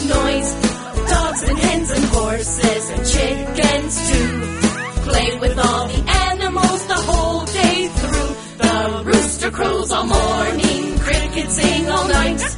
noise. Dogs and hens and horses and chickens too. Play with all the animals the whole day through. The rooster crows all morning, crickets sing all night.